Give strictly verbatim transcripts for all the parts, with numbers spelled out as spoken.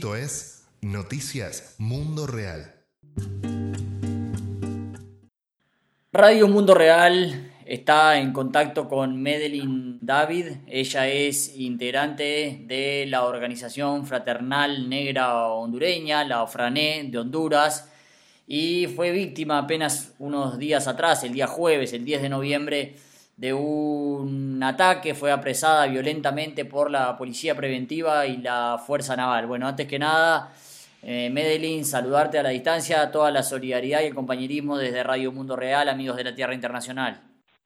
Esto es Noticias Mundo Real. Radio Mundo Real está en contacto con Medellín David. Ella es integrante de la Organización Fraternal Negra Hondureña, la OFRANE de Honduras, y fue víctima apenas unos días atrás, el día jueves, el diez de noviembre, de un ataque. Fue apresada violentamente por la Policía Preventiva y la Fuerza Naval. Bueno, antes que nada, eh, Medellín, saludarte a la distancia, toda la solidaridad y el compañerismo desde Radio Mundo Real, amigos de la Tierra Internacional.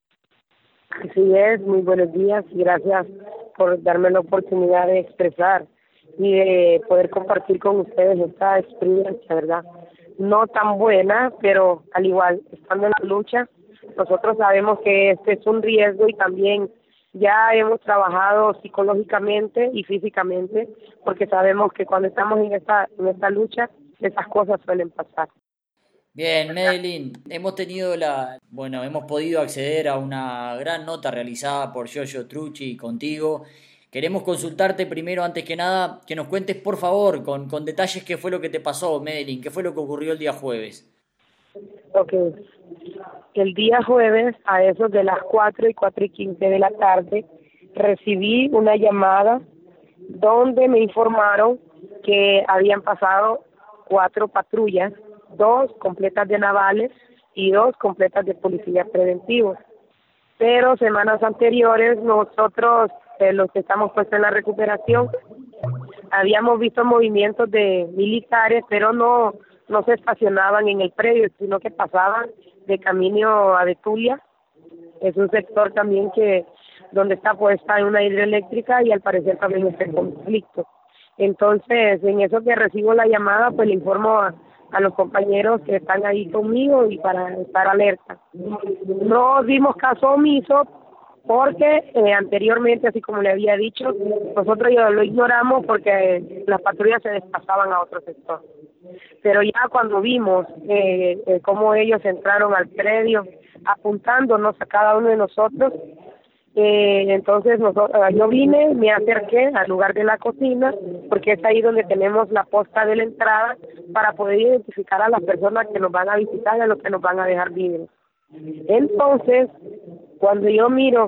Así es, muy buenos días y gracias por darme la oportunidad de expresar y de poder compartir con ustedes esta experiencia, ¿verdad? No tan buena, pero al igual, estando en la lucha, nosotros sabemos que este es un riesgo y también ya hemos trabajado psicológicamente y físicamente, porque sabemos que cuando estamos en esta, en esta lucha, esas cosas suelen pasar. Bien, Medellín, hemos tenido la, bueno, hemos podido acceder a una gran nota realizada por Yoyo Trucci y contigo. Queremos consultarte primero, antes que nada, que nos cuentes, por favor, con, con detalles qué fue lo que te pasó, Medellín, qué fue lo que ocurrió el día jueves. Ok. El día jueves, a eso de las cuatro y cuatro y quince de la tarde, recibí una llamada donde me informaron que habían pasado cuatro patrullas, dos completas de navales y dos completas de policía preventivos. Pero semanas anteriores nosotros, eh, los que estamos puestos en la recuperación, habíamos visto movimientos de militares, pero no no se estacionaban en el predio, sino que pasaban de camino a Betulia. Es un sector también que donde está puesta en una hidroeléctrica y al parecer también está en conflicto. Entonces, en eso que recibo la llamada, pues le informo a, a los compañeros que están ahí conmigo y para estar alerta. No dimos caso omiso porque eh, anteriormente, así como le había dicho, nosotros ya lo ignoramos porque las patrullas se desplazaban a otro sector. Pero ya cuando vimos eh, eh, cómo ellos entraron al predio apuntándonos a cada uno de nosotros, eh, entonces nosotros, yo vine, me acerqué al lugar de la cocina, porque es ahí donde tenemos la posta de la entrada para poder identificar a las personas que nos van a visitar y a los que nos van a dejar libres. Entonces, cuando yo miro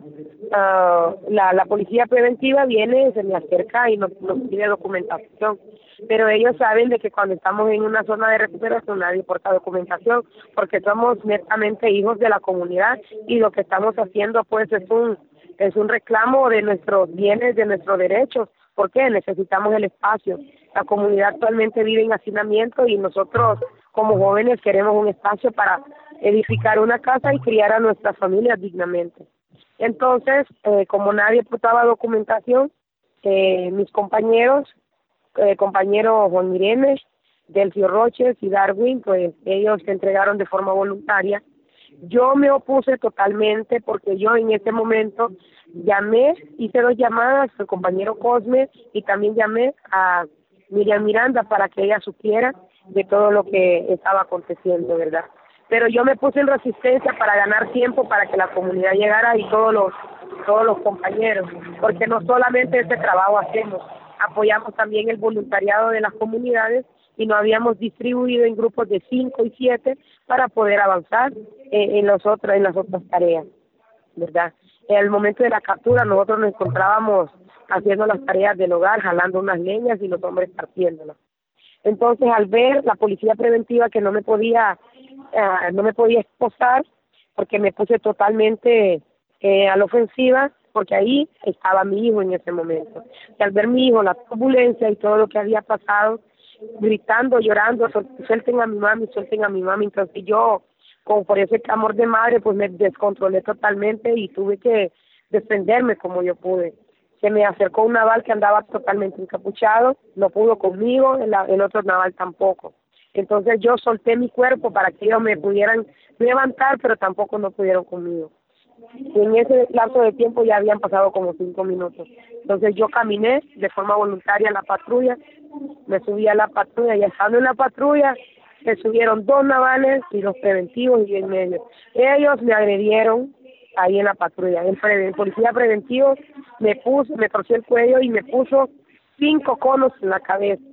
uh, la, la policía preventiva viene, se me acerca y nos, nos pide documentación, pero ellos saben de que cuando estamos en una zona de recuperación nadie porta documentación, porque somos netamente hijos de la comunidad y lo que estamos haciendo pues es un es un reclamo de nuestros bienes, de nuestros derechos, porque necesitamos el espacio. La comunidad actualmente vive en hacinamiento y nosotros como jóvenes queremos un espacio para edificar una casa y criar a nuestras familias dignamente. Entonces, eh, como nadie portaba documentación, eh, mis compañeros, eh, compañeros Juan Irene, Delcio Roches y Darwin, pues ellos se entregaron de forma voluntaria. Yo me opuse totalmente porque yo en ese momento llamé, hice dos llamadas al compañero Cosme y también llamé a Miriam Miranda para que ella supiera de todo lo que estaba aconteciendo, ¿verdad? Pero yo me puse en resistencia para ganar tiempo para que la comunidad llegara y todos los todos los compañeros, porque no solamente este trabajo hacemos, apoyamos también el voluntariado de las comunidades y nos habíamos distribuido en grupos de cinco y siete para poder avanzar eh, en los otros en las otras tareas, ¿verdad? En el momento de la captura nosotros nos encontrábamos haciendo las tareas del hogar, jalando unas leñas y los hombres partiéndolas. Entonces, al ver la policía preventiva que no me podía uh, no me podía esposar, porque me puse totalmente eh, a la ofensiva, porque ahí estaba mi hijo en ese momento. Y al ver mi hijo, la turbulencia y todo lo que había pasado, gritando, llorando, suelten a mi mami, suelten a mi mami. Entonces yo, como por ese clamor de madre, pues me descontrolé totalmente y tuve que defenderme como yo pude. Se me acercó un naval que andaba totalmente encapuchado, no pudo conmigo, el, el otro naval tampoco. Entonces yo solté mi cuerpo para que ellos me pudieran levantar, pero tampoco no pudieron conmigo. Y en ese lapso de tiempo ya habían pasado como cinco minutos. Entonces yo caminé de forma voluntaria a la patrulla, me subí a la patrulla y estando en la patrulla se subieron dos navales y los preventivos y en medio. Ellos me agredieron ahí en la patrulla. El, pre, el policía preventivo me puso, me torció el cuello y me puso cinco conos en la cabeza.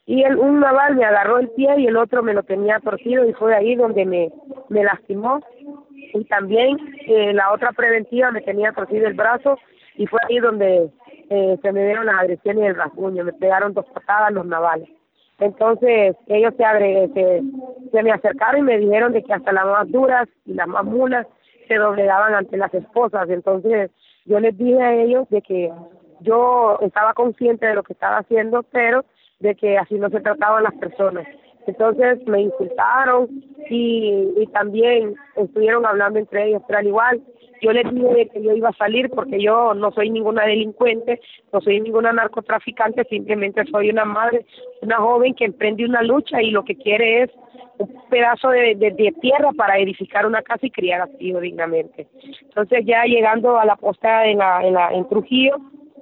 y el, un naval me agarró el pie y el otro me lo tenía torcido y fue ahí donde me, me lastimó. Y también eh, la otra preventiva me tenía torcido el brazo y fue ahí donde eh, se me dieron las agresiones y el rasguño, me pegaron dos patadas los navales. Entonces ellos se, agre se, se me acercaron y me dijeron de que hasta las más duras y las más mulas se doblegaban ante las esposas. Entonces yo les dije a ellos de que yo estaba consciente de lo que estaba haciendo, pero de que así no se trataban las personas. Entonces me insultaron y, y también estuvieron hablando entre ellos, pero al igual yo les dije que yo iba a salir porque yo no soy ninguna delincuente, no soy ninguna narcotraficante, simplemente soy una madre, una joven que emprende una lucha y lo que quiere es un pedazo de, de, de tierra para edificar una casa y criar a su hijo dignamente. Entonces ya llegando a la posta en, la, en, la, en Trujillo,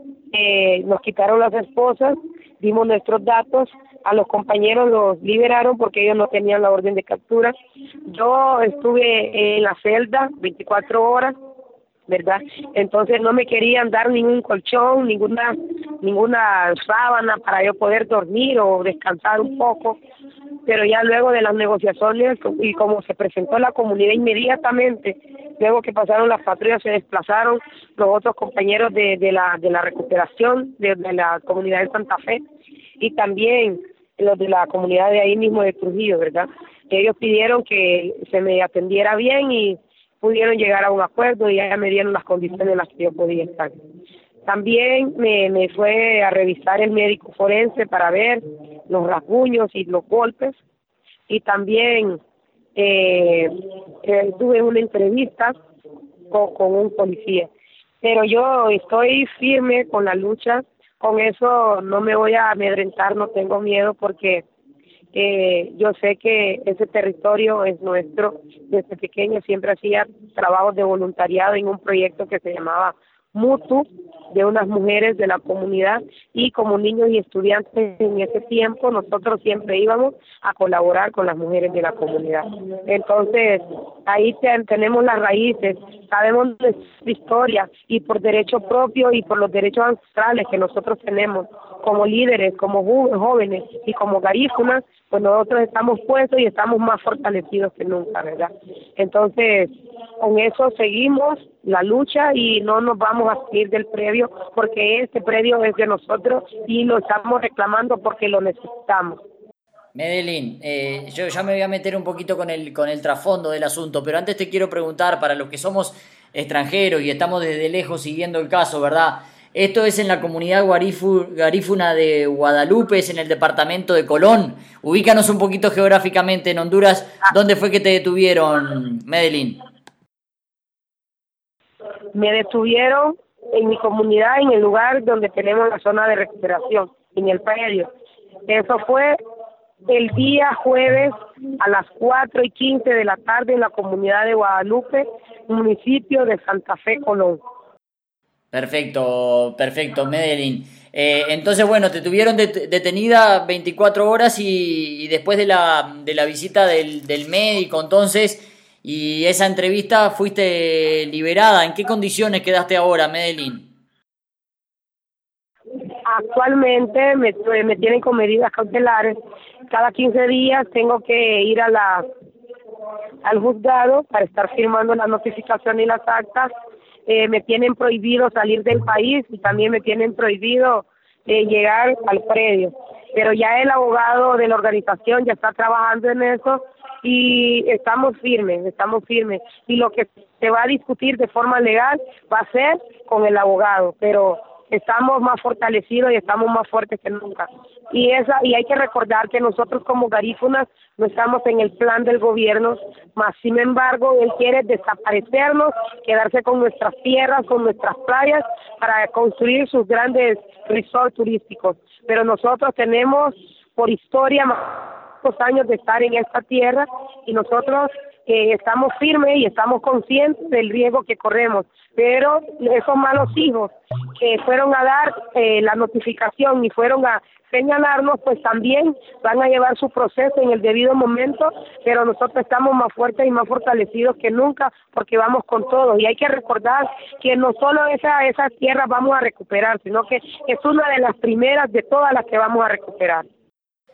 eh, nos quitaron las esposas, dimos nuestros datos, a los compañeros los liberaron porque ellos no tenían la orden de captura. Yo estuve en la celda veinticuatro horas, ¿verdad? Entonces no me querían dar ningún colchón, ninguna ninguna sábana para yo poder dormir o descansar un poco, pero ya luego de las negociaciones y como se presentó la comunidad inmediatamente, luego que pasaron las patrullas se desplazaron los otros compañeros de, de la de la recuperación de, de la comunidad de Santa Fe y también los de la comunidad de ahí mismo de Trujillo, ¿verdad? Ellos pidieron que se me atendiera bien y pudieron llegar a un acuerdo y ya me dieron las condiciones en las que yo podía estar. También me, me fue a revisar el médico forense para ver los rasguños y los golpes y también eh, eh, tuve una entrevista con, con un policía. Pero yo estoy firme con la lucha, con eso no me voy a amedrentar, no tengo miedo porque eh, yo sé que ese territorio es nuestro. Desde pequeño siempre hacía trabajos de voluntariado en un proyecto que se llamaba Mutu, de unas mujeres de la comunidad, y como niños y estudiantes en ese tiempo nosotros siempre íbamos a colaborar con las mujeres de la comunidad. Entonces ahí te, tenemos las raíces, sabemos nuestra historia y por derecho propio y por los derechos ancestrales que nosotros tenemos como líderes, como jóvenes y como garífunas, pues nosotros estamos puestos y estamos más fortalecidos que nunca, ¿verdad? Entonces con eso seguimos la lucha y no nos vamos a salir del predio porque este predio es de nosotros y lo estamos reclamando porque lo necesitamos. Medellín, eh, yo ya me voy a meter un poquito con el, con el trasfondo del asunto, pero antes te quiero preguntar, para los que somos extranjeros y estamos desde lejos siguiendo el caso, ¿verdad? Esto es en la comunidad guarifu, garífuna de Guadalupe, es en el departamento de Colón. Ubícanos un poquito geográficamente en Honduras. ¿Dónde fue que te detuvieron, Medellín? Me detuvieron en mi comunidad, en el lugar donde tenemos la zona de recuperación, en el predio. Eso fue el día jueves a las cuatro y quince de la tarde en la comunidad de Guadalupe, municipio de Santa Fe, Colón. Perfecto, perfecto, Medellín. Eh, entonces, bueno, te tuvieron det- detenida veinticuatro horas y, y después de la, de la visita del, del médico, entonces, y esa entrevista fuiste liberada. ¿En qué condiciones quedaste ahora, Medellín? Actualmente me, me tienen con medidas cautelares. Cada quince días tengo que ir a la al juzgado para estar firmando la notificación y las actas. Eh, me tienen prohibido salir del país y también me tienen prohibido eh, llegar al predio. Pero ya el abogado de la organización ya está trabajando en eso y estamos firmes, estamos firmes. Y lo que se va a discutir de forma legal va a ser con el abogado, pero estamos más fortalecidos y estamos más fuertes que nunca. Y esa y hay que recordar que nosotros como garífunas no estamos en el plan del gobierno, más sin embargo él quiere desaparecernos, quedarse con nuestras tierras, con nuestras playas para construir sus grandes resorts turísticos. Pero nosotros tenemos por historia más años de estar en esta tierra y nosotros eh, estamos firmes y estamos conscientes del riesgo que corremos, pero esos malos hijos que fueron a dar eh, la notificación y fueron a señalarnos, pues también van a llevar su proceso en el debido momento, pero nosotros estamos más fuertes y más fortalecidos que nunca porque vamos con todo. Y hay que recordar que no solo esa, esas tierras vamos a recuperar, sino que es una de las primeras de todas las que vamos a recuperar.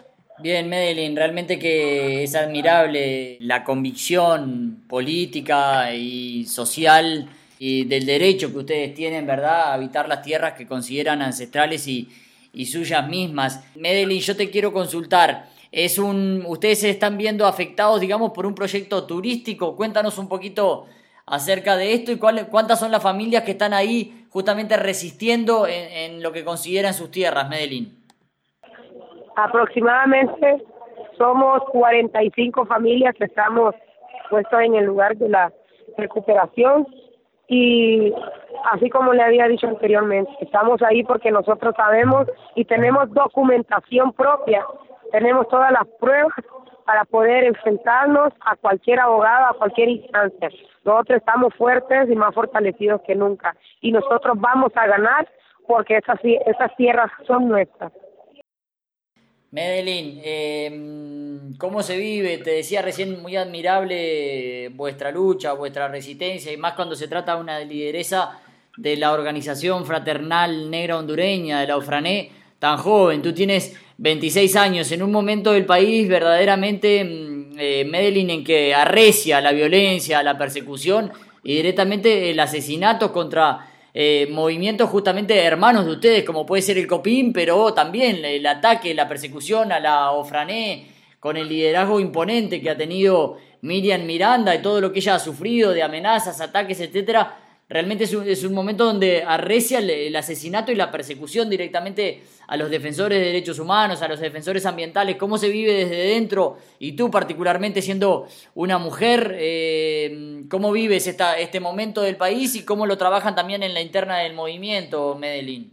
Bien, Medellín, realmente que es admirable la convicción política y social y del derecho que ustedes tienen, ¿verdad?, a habitar las tierras que consideran ancestrales y, y suyas mismas. Medellín, yo te quiero consultar, es un, ustedes se están viendo afectados, digamos, por un proyecto turístico. Cuéntanos un poquito acerca de esto y cuál, cuántas son las familias que están ahí justamente resistiendo en, en lo que consideran sus tierras, Medellín. Aproximadamente somos cuarenta y cinco familias que estamos puestos en el lugar de la recuperación y así como le había dicho anteriormente, estamos ahí porque nosotros sabemos y tenemos documentación propia, tenemos todas las pruebas para poder enfrentarnos a cualquier abogado, a cualquier instancia. Nosotros estamos fuertes y más fortalecidos que nunca y nosotros vamos a ganar porque esas, esas tierras son nuestras. Medellín, eh, ¿cómo se vive? Te decía recién, muy admirable vuestra lucha, vuestra resistencia, y más cuando se trata de una lideresa de la Organización Fraternal Negra Hondureña, de la OFRANE, tan joven. Tú tienes veintiséis años, en un momento del país verdaderamente, eh, Medellín, en que arrecia la violencia, la persecución y directamente el asesinato contra Eh, movimientos justamente hermanos de ustedes, como puede ser el COPIN, pero también el ataque, la persecución a la OFRANE, con el liderazgo imponente que ha tenido Miriam Miranda y todo lo que ella ha sufrido de amenazas, ataques, etcétera. Realmente es un, es un momento donde arrecia el, el asesinato y la persecución directamente a los defensores de derechos humanos, a los defensores ambientales. ¿Cómo se vive desde dentro? Y tú particularmente siendo una mujer, eh, ¿cómo vives esta, este momento del país y cómo lo trabajan también en la interna del movimiento, Medellín?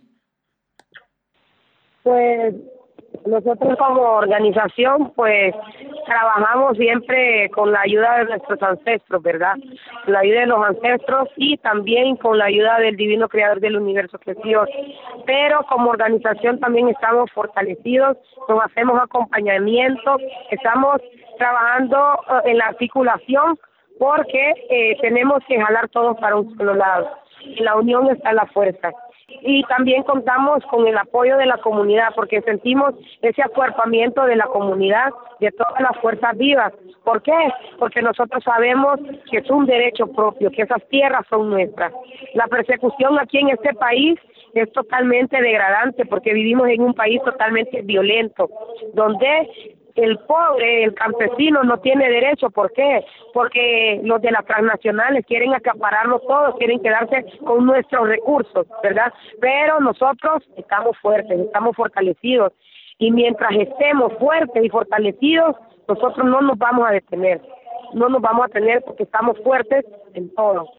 Pues nosotros como organización pues trabajamos siempre con la ayuda de nuestros ancestros, ¿verdad? Con la ayuda de los ancestros y también con la ayuda del divino creador del universo que es Dios. Pero como organización también estamos fortalecidos, nos hacemos acompañamiento, estamos trabajando en la articulación porque eh, tenemos que jalar todos para un solo lado. En la unión está la fuerza. Y también contamos con el apoyo de la comunidad porque sentimos ese acuerpamiento de la comunidad, de todas las fuerzas vivas. ¿Por qué? Porque nosotros sabemos que es un derecho propio, que esas tierras son nuestras. La persecución aquí en este país es totalmente degradante porque vivimos en un país totalmente violento, donde el pobre, el campesino no tiene derecho. ¿Por qué? Porque los de las transnacionales quieren acapararlo todo, quieren quedarse con nuestros recursos, ¿verdad? Pero nosotros estamos fuertes, estamos fortalecidos y mientras estemos fuertes y fortalecidos, nosotros no nos vamos a detener, no nos vamos a detener porque estamos fuertes en todo.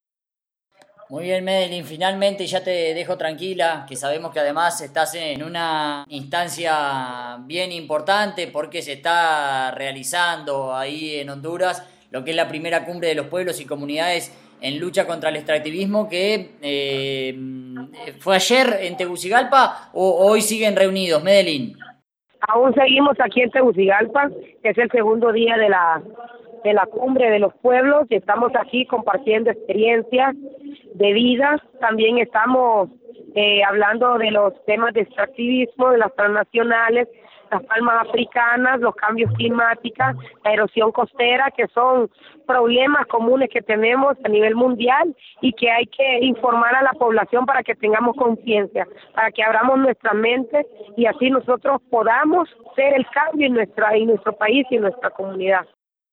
Muy bien, Medellín, finalmente ya te dejo tranquila, que sabemos que además estás en una instancia bien importante porque se está realizando ahí en Honduras lo que es la primera cumbre de los pueblos y comunidades en lucha contra el extractivismo, que eh, fue ayer en Tegucigalpa, o hoy siguen reunidos, Medellín. Aún seguimos aquí en Tegucigalpa, que es el segundo día de la de la cumbre de los pueblos, y estamos aquí compartiendo experiencias de vida. También estamos eh, hablando de los temas de extractivismo, de las transnacionales, las palmas africanas, los cambios climáticos, la erosión costera, que son problemas comunes que tenemos a nivel mundial y que hay que informar a la población para que tengamos conciencia, para que abramos nuestra mente y así nosotros podamos ser el cambio en nuestra en nuestro país y en nuestra comunidad.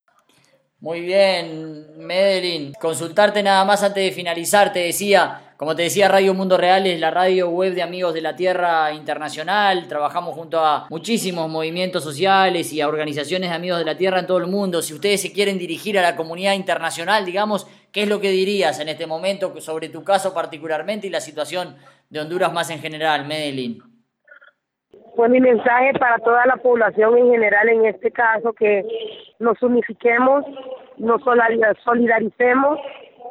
Muy bien, Medellín. Consultarte nada más antes de finalizar, te decía, como te decía, Radio Mundo Real es la radio web de Amigos de la Tierra Internacional. Trabajamos junto a muchísimos movimientos sociales y a organizaciones de Amigos de la Tierra en todo el mundo. Si ustedes se quieren dirigir a la comunidad internacional, digamos, ¿qué es lo que dirías en este momento sobre tu caso particularmente y la situación de Honduras más en general, Medellín? Pues mi mensaje para toda la población en general, en este caso, que nos unifiquemos, nos solidaricemos,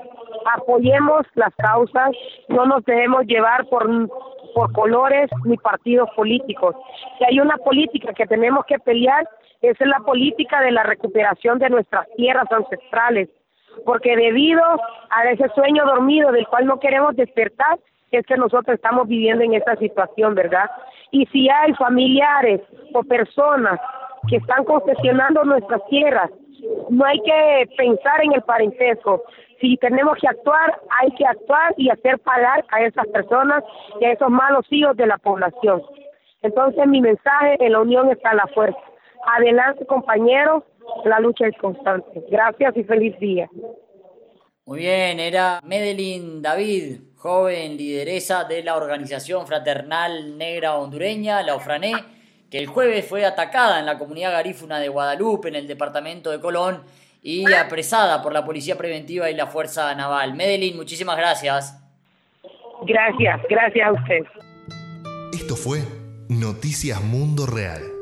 apoyemos las causas, no nos dejemos llevar por, por colores ni partidos políticos. Si hay una política que tenemos que pelear, esa es la política de la recuperación de nuestras tierras ancestrales, porque debido a ese sueño dormido del cual no queremos despertar, es que nosotros estamos viviendo en esta situación, ¿verdad? Y si hay familiares o personas que están concesionando nuestras tierras. No hay que pensar en el parentesco. Si tenemos que actuar, hay que actuar y hacer pagar a esas personas y a esos malos hijos de la población. Entonces mi mensaje: en la unión está la fuerza. Adelante, compañeros, la lucha es constante. Gracias y feliz día. Muy bien, era Medellín David, joven lideresa de la Organización Fraternal Negra Hondureña, la OFRANE, que el jueves fue atacada en la comunidad garífuna de Guadalupe, en el departamento de Colón, y apresada por la Policía Preventiva y la Fuerza Naval. Medellín, muchísimas gracias. Gracias, gracias a usted. Esto fue Noticias Mundo Real.